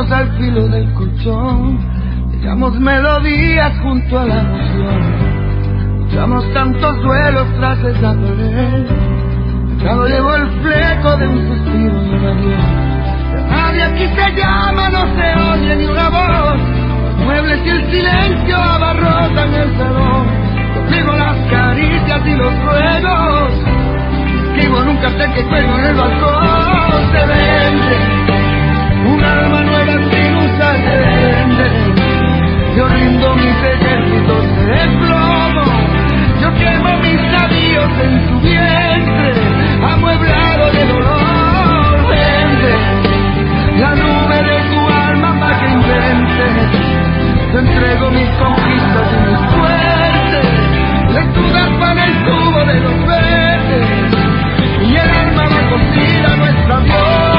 sueños al filo del colchón, dejamos melodías junto a la emoción. Luchamos tantos duelos tras esa pared, ya no llevo el fleco de un suspiro y un adiós. Nadie aquí se llama, no se oye ni una voz. Los muebles y el silencio abarrotan el salón. Consigo las caricias y los ruegos. Escribo nunca sé que cuelgo en el balcón. Se vende un alma nueva sin usar, se vende. Yo rindo mis ejércitos de plomo. Yo quemo mis navíos en tu vientre, amueblado de dolor. Vende la nube de tu alma para que inventes. Te entrego mis conquistas y mis suertes. Lecturas para el tubo de los verdes. Y el alma va cocida nuestra voz.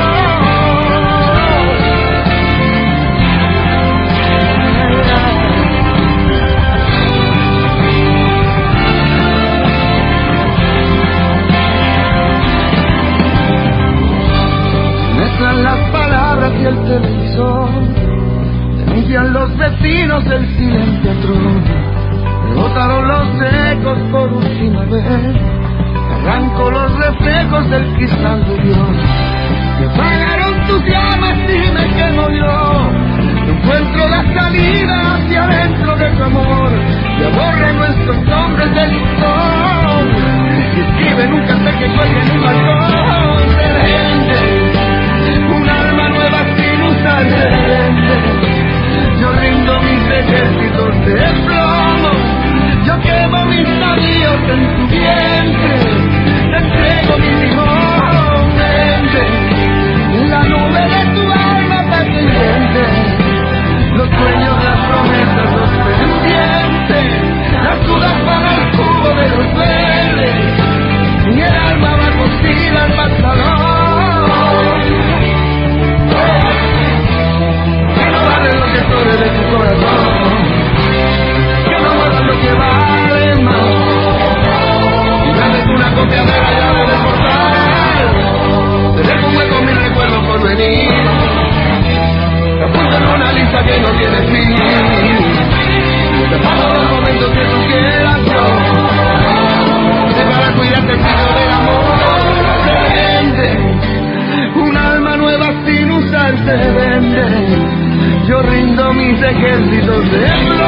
Las palabras y el televisor, denuncian los vecinos el silencio atroz. Me botaron los ecos por última vez, arranco los reflejos del cristal de Dios. Me apagaron tus llamas y me quemo yo. No encuentro la salida hacia adentro de tu amor. Ya borré nuestros nombres del buzón y escribe nunca sé que cuelgue en un balcón de gente. Un alma nueva sin usar lentes. Yo rindo mis ejércitos de plomo. Yo quemo mis navíos en tu vientre. Te entrego mi limón, vente. La nube de tu alma para que inventes. Los sueños, las promesas, los pendientes. Las dudas para el jugo de los verdes. Y el alma va cocida al pantalón. De tu corazón, que no vale lo que vale más. Y dale una copia de la llave del portal. Te dejo un hueco mil recuerdos por venir. Te apunto en una lista que no tiene fin. Te paso los momentos que tú quieras yo. Te para cuidarte el piso del amor. Se vende un alma nueva sin usar, se vende. Yo rindo mis ejércitos de